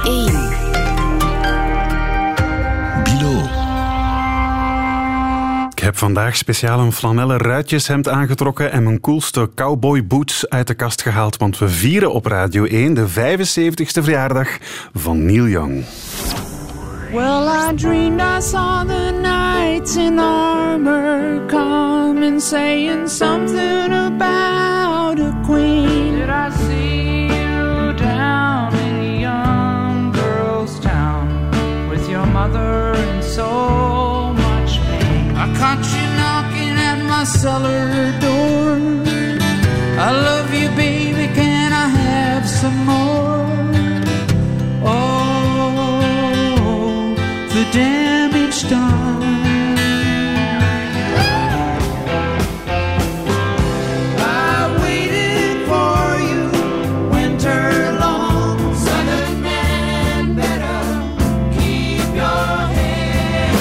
1. Bilo. Ik heb vandaag speciaal een flanellen ruitjeshemd aangetrokken en mijn coolste cowboyboots uit de kast gehaald, want we vieren op Radio 1 de 75ste verjaardag van Neil Young. Well, I dreamed I saw the knights in armor come and saying something about a queen. Did I see you down in a young girl's town with your mother in so much pain? I caught you knocking at my cellar door. I love you, baby, can I have some more? The damage done. I waited for you winter long. Southern man, better keep your head.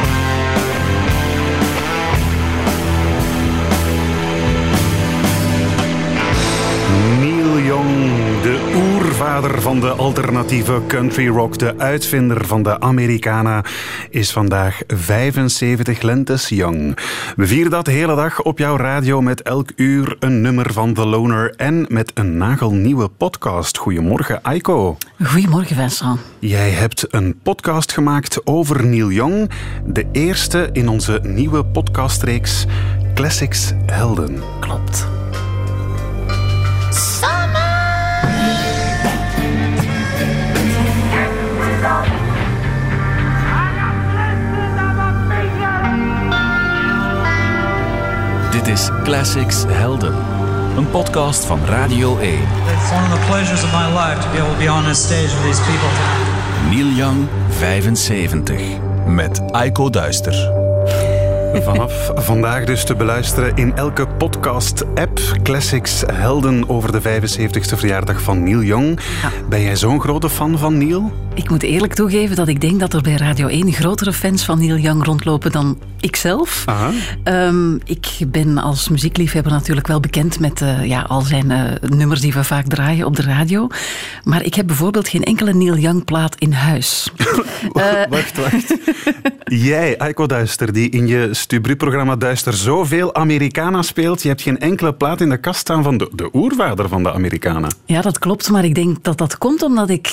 Neil Young, de oervader van de alternatieve country rock, de uitvinder van de Americana, is vandaag 75 lentes jong. We vieren dat de hele dag op jouw radio met elk uur een nummer van The Loner en met een nagelnieuwe podcast. Goedemorgen, Aiko. Goedemorgen, Vincent. Jij hebt een podcast gemaakt over Neil Young, de eerste in onze nieuwe podcastreeks Classics Helden. Klopt. Dit is Classics Helden, een podcast van Radio 1. It's one of the pleasures of my life to be able to be on this stage with these people. Neil Young, 75, met Aiko Duister. Vanaf vandaag dus te beluisteren in elke podcast-app. Classics Helden over de 75ste verjaardag van Neil Young. Ja. Ben jij zo'n grote fan van Neil? Ik moet eerlijk toegeven dat ik denk dat er bij Radio 1 grotere fans van Neil Young rondlopen dan ikzelf. Ik ben als muziekliefhebber natuurlijk wel bekend met al zijn nummers die we vaak draaien op de radio. Maar ik heb bijvoorbeeld geen enkele Neil Young plaat in huis. Wacht. Jij, Aiko Duister, die in je Stubru-programma Duister zoveel Americana speelt, je hebt geen enkele plaat in de kast staan van de oervader van de Americana. Ja, dat klopt, maar ik denk dat dat komt omdat ik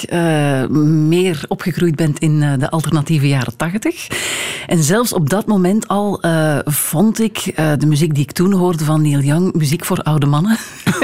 meer opgegroeid ben in de alternatieve jaren 80. En zelfs op dat moment al vond ik de muziek die ik toen hoorde van Neil Young muziek voor oude mannen.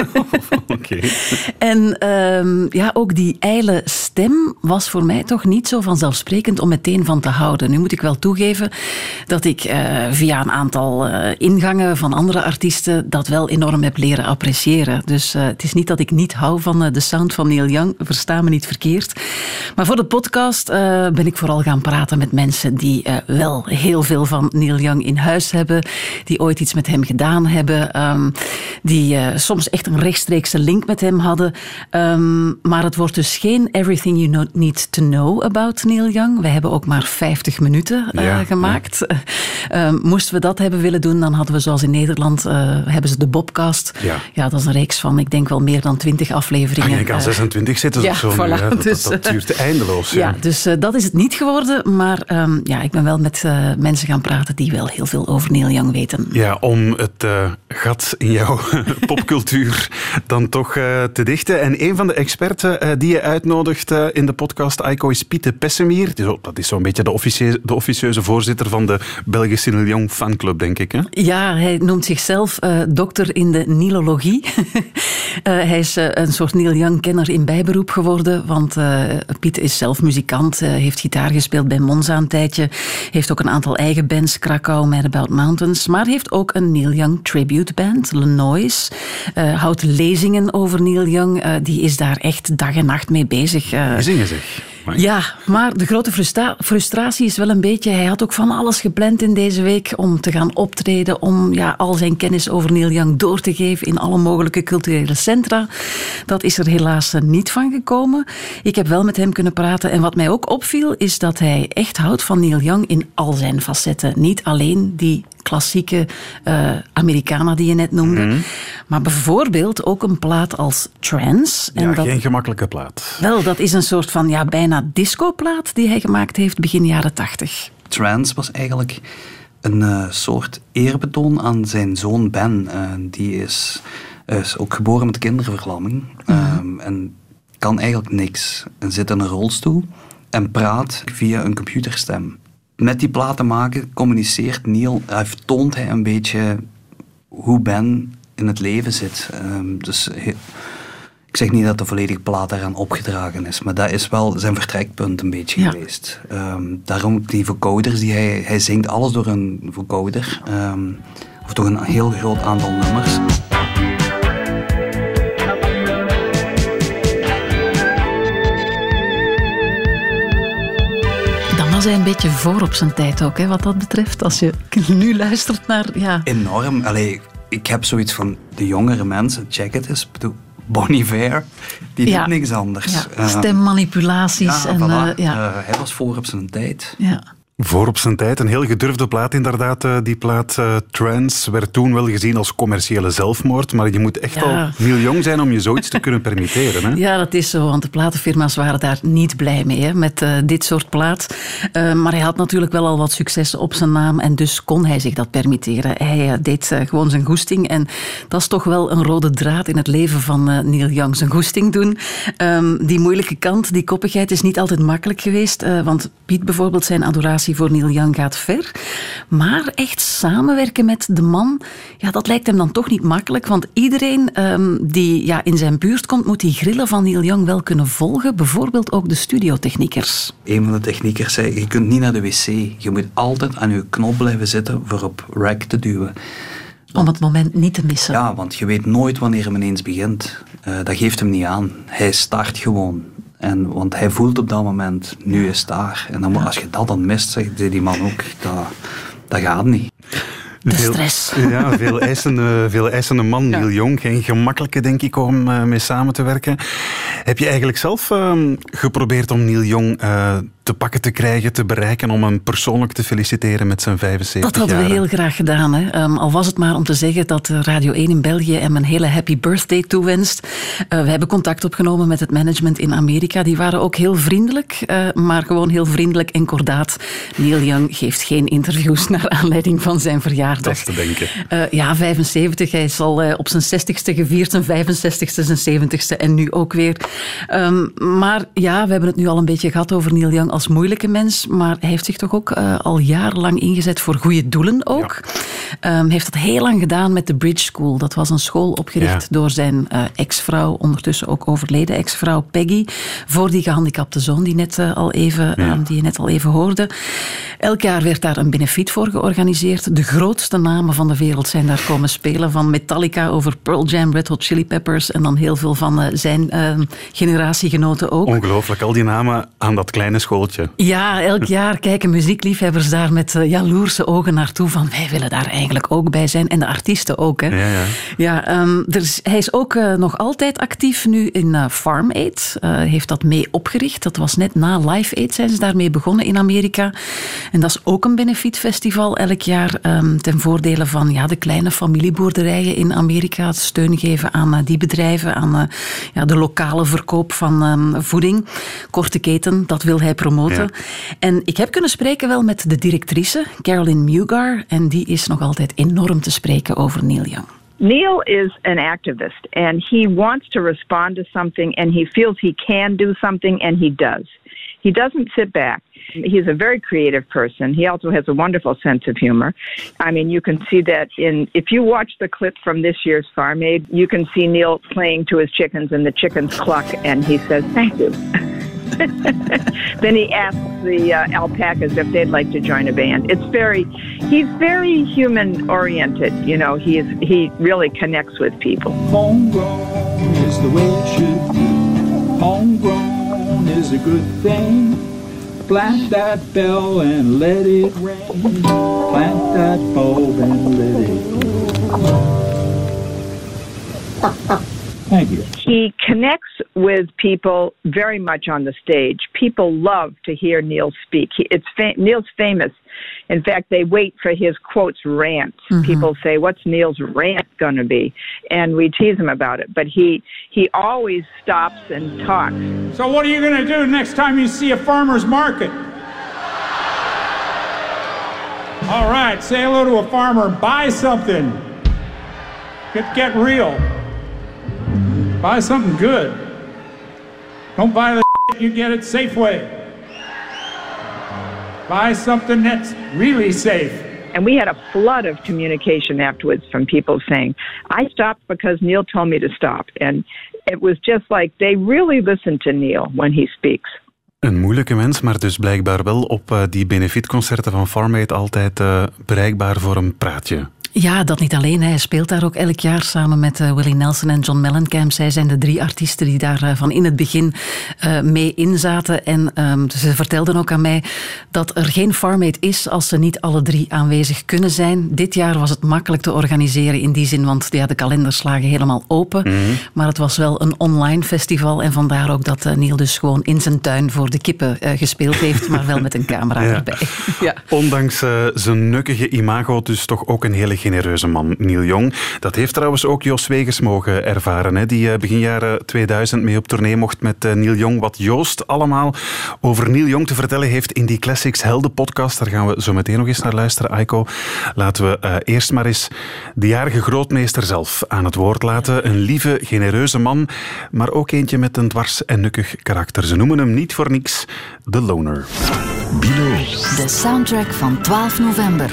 Oké. En ook die ijle stem was voor mij toch niet zo vanzelfsprekend om meteen van te houden. Nu moet ik wel toegeven dat ik via een aantal ingangen van andere artiesten dat wel enorm heb leren appreciëren. Dus het is niet dat ik niet hou van de sound van Neil Young, versta me niet verkeerd. Maar voor de podcast ben ik vooral gaan praten met mensen die wel heel veel van Neil Young in huis hebben, die ooit iets met hem gedaan hebben, die soms echt een rechtstreekse link met hem hadden. Maar het wordt dus geen Everything You Need to Know About Neil Young. We hebben ook maar 50 minuten gemaakt. Ja. Moesten we dat hebben willen doen, dan hadden we zoals in Nederland hebben ze de Bobcast. Ja, dat is een reeks van, ik denk wel meer dan 20 afleveringen. Ik denk aan 26 zitten ze of zo. Voilà, nu, dat duurt eindeloos. Ja, dus dat is het niet geworden. Maar ik ben wel met mensen gaan praten die wel heel veel over Neil Young weten. Ja, om het gat in jouw popcultuur dan toch te dichten. En een van de experten die je uitnodigt in de podcast, Aiko, is Piete Pessemier. Dat is zo'n beetje de officieuze voorzitter van de Belgische Neil Young fanclub, denk ik. Hè? Ja, hij noemt zichzelf dokter in de Nilologie. Hij is een soort Neil Young-kenner in bijberoep geworden, want Piet is zelf muzikant, heeft gitaar gespeeld bij Monza een tijdje, heeft ook een aantal eigen bands, Krakau, Mad About Mountains, maar heeft ook een Neil Young tribute band, Le Noise, houdt lezingen over Neil Young, die is daar echt dag en nacht mee bezig. Zingen zeg. Ja, maar de grote frustratie is wel een beetje, hij had ook van alles gepland in deze week om te gaan optreden, om al zijn kennis over Neil Young door te geven in alle mogelijke culturele centra. Dat is er helaas niet van gekomen. Ik heb wel met hem kunnen praten en wat mij ook opviel is dat hij echt houdt van Neil Young in al zijn facetten. Niet alleen die klassieke Americana die je net noemde. Maar bijvoorbeeld ook een plaat als Trance. En geen gemakkelijke plaat. Wel, dat is een soort van bijna discoplaat die hij gemaakt heeft begin jaren 80. Trance was eigenlijk een soort eerbetoon aan zijn zoon Ben. Die is ook geboren met kinderverlamming. En kan eigenlijk niks. En zit in een rolstoel en praat via een computerstem. Met die platen maken communiceert Neil, toont hij een beetje hoe Ben in het leven zit. Dus ik zeg niet dat de volledige plaat daaraan opgedragen is, maar dat is wel zijn vertrekpunt een beetje geweest. Daarom die vocoders, die hij zingt alles door een vocoder. Of toch een heel groot aantal nummers. Was hij een beetje voor op zijn tijd ook, wat dat betreft. Als je nu luistert naar... Ja. Enorm. Allee, ik heb zoiets van, de jongere mensen, check het eens. Bon Iver, die doet niks anders. Ja. Stemmanipulaties. Hij was voor op zijn tijd. Ja. Voor op zijn tijd. Een heel gedurfde plaat inderdaad. Die plaat Trance werd toen wel gezien als commerciële zelfmoord. Maar je moet echt al Neil Young zijn om je zoiets te kunnen permitteren. Hè? Ja, dat is zo. Want de platenfirma's waren daar niet blij mee met dit soort plaat. Maar hij had natuurlijk wel al wat successen op zijn naam. En dus kon hij zich dat permitteren. Hij deed gewoon zijn goesting. En dat is toch wel een rode draad in het leven van Neil Young. Zijn goesting doen. Die moeilijke kant, die koppigheid is niet altijd makkelijk geweest. Want Piet bijvoorbeeld, zijn adoratie voor Neil Young gaat ver. Maar echt samenwerken met de man, dat lijkt hem dan toch niet makkelijk. Want iedereen die in zijn buurt komt, moet die grillen van Neil Young wel kunnen volgen. Bijvoorbeeld ook de studiotechniekers. Een van de techniekers zei, je kunt niet naar de wc. Je moet altijd aan je knop blijven zitten voor op rec te duwen. Om het moment niet te missen. Ja, want je weet nooit wanneer hem ineens begint. Dat geeft hem niet aan. Hij start gewoon. Want hij voelt op dat moment, nu is het daar. En dan, als je dat dan mist, zegt die man ook, dat gaat niet. De stress. Veel eisende man, Neil Young. Geen gemakkelijke, denk ik, om mee samen te werken. Heb je eigenlijk zelf geprobeerd om Neil Young te pakken te krijgen, te bereiken, om hem persoonlijk te feliciteren met zijn 75 jaar? Dat hadden we heel graag gedaan. Hè. Al was het maar om te zeggen dat Radio 1 in België hem een hele happy birthday toewenst. We hebben contact opgenomen met het management in Amerika. Die waren ook heel vriendelijk, maar gewoon heel vriendelijk en kordaat. Neil Young geeft geen interviews naar aanleiding van zijn verjaardag. Dat is te denken. 75. Hij is al op zijn 60ste gevierd, zijn 65ste, zijn 70ste en nu ook weer. Maar we hebben het nu al een beetje gehad over Neil Young als moeilijke mens, maar hij heeft zich toch ook al jarenlang ingezet voor goede doelen ook. Hij heeft dat heel lang gedaan met de Bridge School. Dat was een school opgericht door zijn ex-vrouw, ondertussen ook overleden ex-vrouw Peggy, voor die gehandicapte zoon die je net al even hoorde. Elk jaar werd daar een benefiet voor georganiseerd. De grootste namen van de wereld zijn daar komen spelen, van Metallica over Pearl Jam, Red Hot Chili Peppers en dan heel veel van zijn generatiegenoten ook. Ongelooflijk, al die namen aan dat kleine schooltje. Ja, elk jaar kijken muziekliefhebbers daar met jaloerse ogen naartoe van wij willen daar eigenlijk ook bij zijn. En de artiesten ook. Hè. Hij is ook nog altijd actief nu in Farm Aid. Heeft dat mee opgericht. Dat was net na Live Aid zijn ze daarmee begonnen in Amerika. En dat is ook een benefietfestival elk jaar ten voordele van de kleine familieboerderijen in Amerika. Steun geven aan die bedrijven, aan de lokale verkoop van voeding. Korte keten, dat wil hij promoten. Ja. En ik heb kunnen spreken wel met de directrice, Carolyn Mugar, en die is nog altijd enorm te spreken over Neil Young. Neil is an activist, and he wants to respond to something, and he feels he can do something, and he does. He doesn't sit back. He's a very creative person. He also has a wonderful sense of humor. I mean, you can see that if you watch the clip from this year's Farm Aid, you can see Neil playing to his chickens, and the chickens cluck, and he says, "Thank you." Then he asks the alpacas if they'd like to join a band. He's very human oriented. You know, he really connects with people. Homegrown is the way it should be. Homegrown is a good thing. Plant that bell and let it ring. Plant that bulb and let it ring. Thank you. He connects with people very much on the stage. People love to hear Neil speak. Neil's famous. In fact, they wait for his quotes rants. Mm-hmm. People say, "What's Neil's rant going to be?" And we tease him about it. But he always stops and talks. So what are you going to do next time you see a farmer's market? All right, say hello to a farmer. Buy something. Get real. Buy something good. Don't buy the shit you get at Safeway. Buy something that's really safe. And we had a flood of communication afterwards from people saying, I stopped because Neil told me to stop. And it was just like they really listen to Neil when he speaks. Een moeilijke mens, maar dus blijkbaar wel op die benefietconcerten van Farm Aid altijd bereikbaar voor een praatje. Ja, dat niet alleen. Hij speelt daar ook elk jaar samen met Willie Nelson en John Mellencamp. Zij zijn de 3 artiesten die daar van in het begin mee inzaten. En ze vertelden ook aan mij dat er geen Farm Aid is als ze niet alle 3 aanwezig kunnen zijn. Dit jaar was het makkelijk te organiseren in die zin, want de kalenders lagen helemaal open. Mm-hmm. Maar het was wel een online festival en vandaar ook dat Neil dus gewoon in zijn tuin voor de kippen gespeeld heeft, maar wel met een camera erbij. Ja. Ondanks zijn nukkige imago dus toch ook een hele genereuze man, Neil Young. Dat heeft trouwens ook Jos Wegers mogen ervaren, hè, die begin jaren 2000 mee op tournee mocht met Neil Young. Wat Joost allemaal over Neil Young te vertellen heeft in die Classics Helden podcast. Daar gaan we zo meteen nog eens naar luisteren, Aiko. Laten we eerst maar eens de jarige grootmeester zelf aan het woord laten. Een lieve, genereuze man, maar ook eentje met een dwars en nukkig karakter. Ze noemen hem niet voor niks The Loner. Bilo. De soundtrack van 12 november.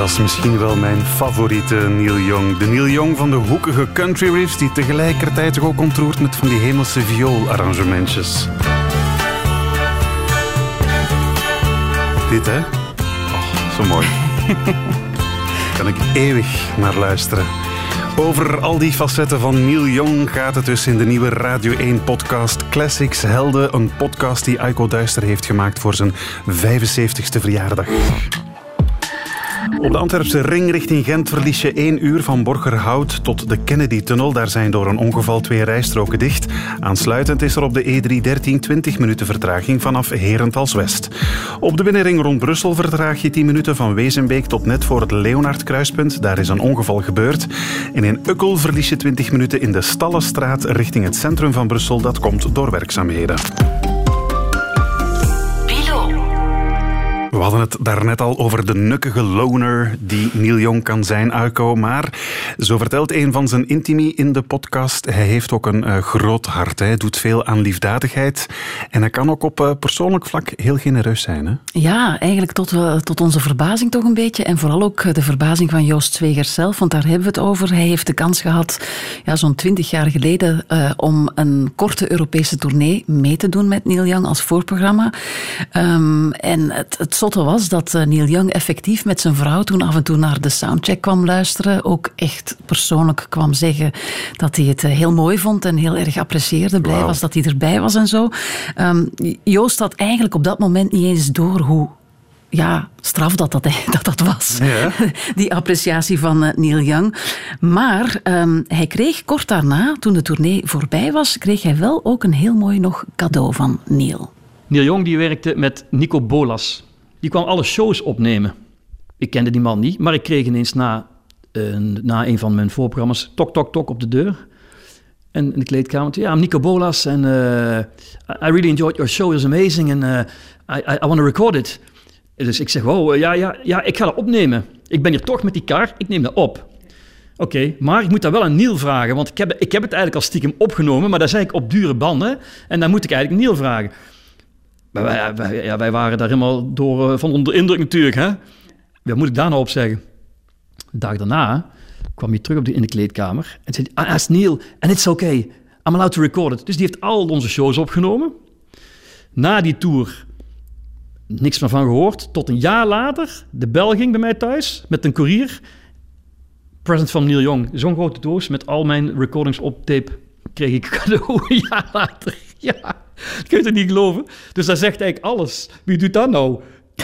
was misschien wel mijn favoriete Neil Young. De Neil Young van de hoekige country riffs die tegelijkertijd toch ook ontroert met van die hemelse viool-arrangementjes. Dit, hè? Oh, zo mooi. Kan ik eeuwig naar luisteren. Over al die facetten van Neil Young gaat het dus in de nieuwe Radio 1-podcast Classics Helden. Een podcast die Aiko Duister heeft gemaakt voor zijn 75ste verjaardag. Op de Antwerpse ring richting Gent verlies je 1 uur van Borgerhout tot de Kennedy-tunnel. Daar zijn door een ongeval 2 rijstroken dicht. Aansluitend is er op de E313 20 minuten vertraging vanaf Herentals-West. Op de binnenring rond Brussel vertraag je 10 minuten van Wezenbeek tot net voor het Leonard-kruispunt. Daar is een ongeval gebeurd. En in Ukkel verlies je 20 minuten in de Stallenstraat richting het centrum van Brussel. Dat komt door werkzaamheden. We hadden het daarnet al over de nukkige loner die Neil Young kan zijn, Aiko. Maar zo vertelt een van zijn intimi in de podcast, hij heeft ook een groot hart. Hij doet veel aan liefdadigheid. En hij kan ook op persoonlijk vlak heel genereus zijn. Hè? Ja, eigenlijk tot onze verbazing toch een beetje. En vooral ook de verbazing van Joost Zwegers zelf. Want daar hebben we het over. Hij heeft de kans gehad, zo'n 20 jaar geleden, om een korte Europese tournee mee te doen met Neil Young als voorprogramma. En het zotte was dat Neil Young effectief met zijn vrouw toen af en toe naar de soundcheck kwam luisteren. Ook echt persoonlijk kwam zeggen dat hij het heel mooi vond en heel erg apprecieerde. Blij was dat hij erbij was en zo. Joost had eigenlijk op dat moment niet eens door hoe straf dat was. Ja. Die appreciatie van Neil Young. Maar hij kreeg kort daarna, toen de tournee voorbij was, kreeg hij wel ook een heel mooi nog cadeau van Neil. Neil Young die werkte met Nico Bolas. Die kwam alle shows opnemen. Ik kende die man niet, maar ik kreeg ineens na een van mijn voorprogramma's tok, tok, tok op de deur. En in de kleedkamer, I'm Nico Bolas and I really enjoyed your show, it was amazing and I want to record it. Dus ik zeg, ik ga dat opnemen. Ik ben hier toch met die kar, ik neem dat op. Oké, maar ik moet dat wel aan Neil vragen, want ik heb het eigenlijk al stiekem opgenomen, maar dat zei ik op dure banden en dan moet ik eigenlijk Neil vragen. Wij waren daar helemaal van onder indruk natuurlijk. Hè? Wat moet ik daar nou op zeggen? De dag daarna kwam hij terug in de kleedkamer en zei, ask Neil, and it's okay, I'm allowed to record it. Dus die heeft al onze shows opgenomen. Na die tour niks meer van gehoord. Tot een jaar later de bel ging bij mij thuis met een koerier. Present van Neil Young. Zo'n grote doos met al mijn recordings op tape kreeg ik cadeau een jaar later. Ja. Dat kun je het niet geloven. Dus dat zegt eigenlijk alles. Wie doet dat nou?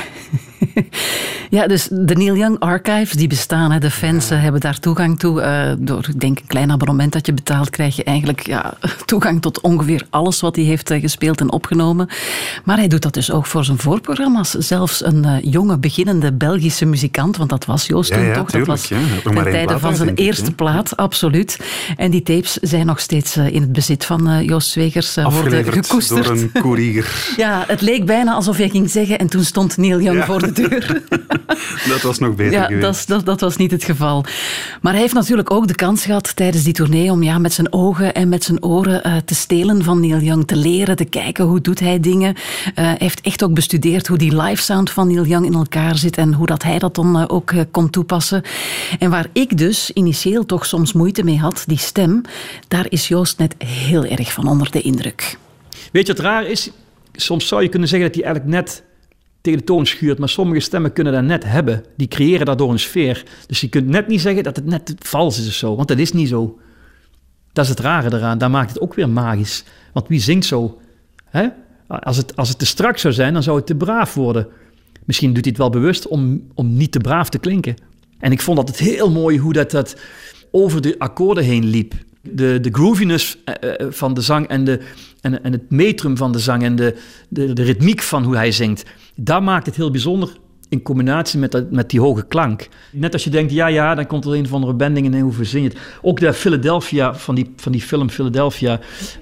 Ja, dus de Neil Young Archives, die bestaan. Hè. De fans hebben daar toegang toe. Door, ik denk, een klein abonnement dat je betaalt, krijg je eigenlijk toegang tot ongeveer alles wat hij heeft gespeeld en opgenomen. Maar hij doet dat dus ook voor zijn voorprogramma's. Zelfs een jonge, beginnende Belgische muzikant, want dat was Joost toen toch? Tuurlijk, dat was ten tijde van zijn eerste plaat, absoluut. En die tapes zijn nog steeds in het bezit van Joost Zwegers. Worden gekoesterd. Door een koerier. Ja, het leek bijna alsof je ging zeggen en toen stond Neil Young voor de deur. Dat was nog beter geweest. Dat was niet het geval. Maar hij heeft natuurlijk ook de kans gehad tijdens die tournee om met zijn ogen en met zijn oren te stelen van Neil Young, te leren, te kijken hoe doet hij dingen. Hij heeft echt ook bestudeerd hoe die live sound van Neil Young in elkaar zit en hoe dat hij dat dan ook kon toepassen. En waar ik dus initieel toch soms moeite mee had, die stem, daar is Joost net heel erg van onder de indruk. Weet je wat raar is? Soms zou je kunnen zeggen dat hij eigenlijk net tegen de toon schuurt, maar sommige stemmen kunnen dat net hebben. Die creëren daardoor een sfeer. Dus je kunt net niet zeggen dat het net vals is of zo, want dat is niet zo. Dat is het rare eraan. Daar maakt het ook weer magisch. Want wie zingt zo? Hè? Als het te strak zou zijn, dan zou het te braaf worden. Misschien doet hij het wel bewust om niet te braaf te klinken. En ik vond altijd heel mooi hoe dat over de akkoorden heen liep. De grooviness van de zang en het metrum van de zang en de ritmiek van hoe hij zingt. Dat maakt het heel bijzonder in combinatie met die hoge klank. Net als je denkt, dan komt er een of andere bending in en hoe zing je het. Ook de Philadelphia, van die film Philadelphia.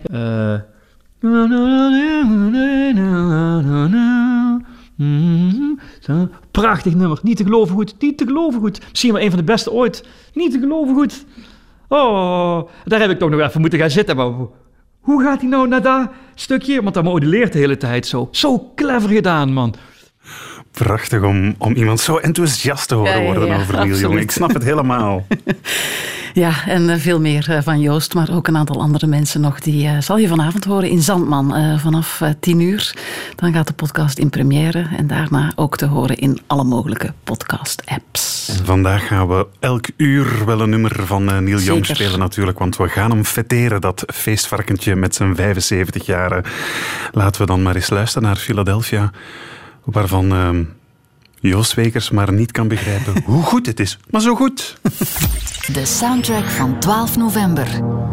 Prachtig nummer, niet te geloven goed. Misschien wel een van de beste ooit. Niet te geloven goed. Oh, daar heb ik toch nog even moeten gaan zitten. Maar hoe gaat hij nou naar dat stukje? Want dat moduleert de hele tijd zo. Zo clever gedaan, man. prachtig om iemand zo enthousiast te horen worden over Neil Young. Ik snap het helemaal. Ja, en veel meer van Joost, maar ook een aantal andere mensen nog. Die zal je vanavond horen in Zandman vanaf 10:00. Dan gaat de podcast in première en daarna ook te horen in alle mogelijke podcast-apps. En vandaag gaan we elk uur wel een nummer van Neil Young spelen natuurlijk, want we gaan hem fêteren, dat feestvarkentje met zijn 75 jaren. Laten we dan maar eens luisteren naar Philadelphia, waarvan Joost Wekers maar niet kan begrijpen hoe goed het is. Maar zo goed. De soundtrack van 12 november.